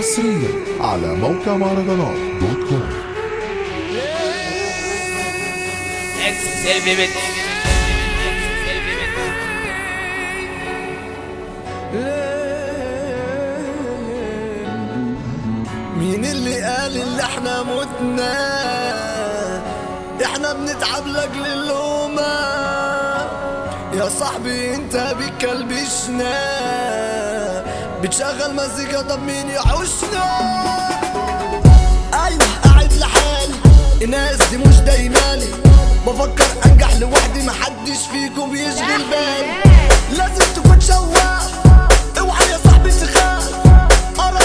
حصريا على موقع مهرجانات دوت كوم. مين اللي قال اللي احنا متنا؟ احنا بنتعب لاجل اللومة يا صاحبي، انت بتكلبشنا بتشغل مزيكا، طب مين يحوشنا؟ ايوه قاعد لحالي، الناس دي مش دايمالي، بفكر انجح لوحدي، محدش فيكم بيشغل بالي. لازم تكون شواف، اوعى يا صاحبي تخاف، قرب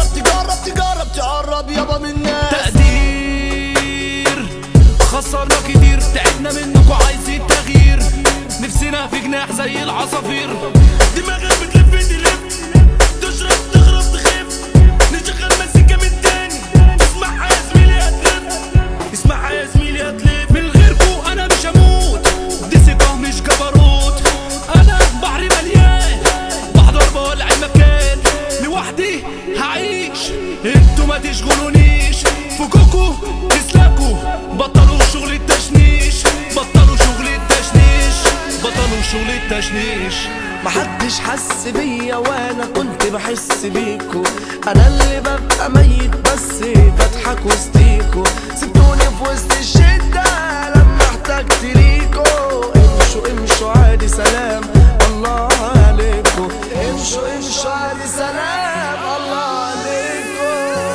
تجرب يابا من الناس. تقدير خسرنا كتير، تعبنا منكم عايزين تغيير، نفسنا في جناح زي العصافير، دماغك بتلف تلف، تشرب تغرب تخف، نشغل مزيكا من تاني، اسمعها يا زميلي هتلف، اسمعها يا زميلي هتلف. من غيركم انا مش هموت، دي ثقة مش جبروت، انا بحري مليان، بحضر بولع المكان، لوحدي هعيش، انتوا ما تشغلونيش، فكوكوا تسلكوا، بطلوا شغل التشنيش، بطلوا شغل التشنيش، بطلوا شغل التشنيش. محدش حس بيا وانا كنت بحس بيكو، انا اللي ببقى ميت بس بضحك وسطيكو، سبتوني في وسط الشدة لما احتجت ليكو. امشوا عادي سلام الله عليكو، امشوا عادي سلام الله عليكو.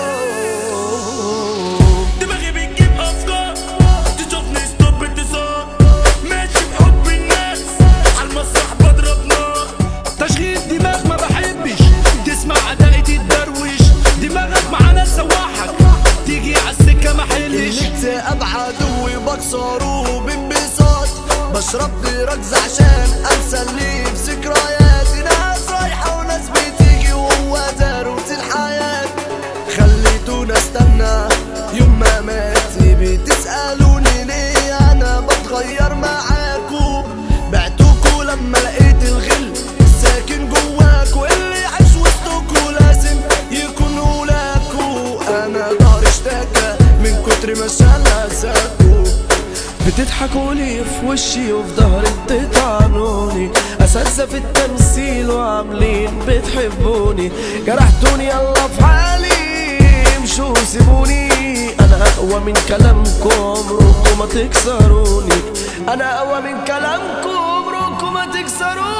دماغي بتجيب افكار، تشوفني ستوب انتصار، ماشي بحب الناس، على المسرح بضرب نار، تشغيل دماغ ما بحبش، تسمع عداء تتدروش، دماغك مع ناس سواحك، تيجي عالسكة ما حلش. الاكتئاب عدوي بكسره بانبساط، بشرب دراجز عشان انسى اللي في ذكرياتي، ناس رايحة وناس بتيجي وهو ده روتين الحياة. خليتونا استنى يوم ما ماتي، بتسألوني ليه انا بتغير معاكو، بعتوكو لما لقيت الغل ساكن جواكو، اللي يعيش وسطكو لازم يكون ولاكو. انا ضهري اشتكى من كتر ما شلزكو، بتضحكولي في وشي وفي ظهري بتطعنوني، اساتذة في التمثيل وعاملين بتحبوني، جرحتوني يلا في حالي امشوا سيبوني، انا اقوى من كلامكم عمركم ما تكسروني، انا اقوى من كلامكم عمركم ما تكسروني.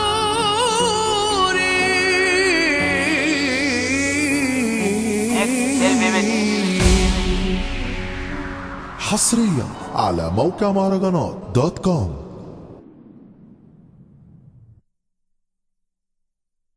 حصريا على موقع مهرجانات دوت كوم.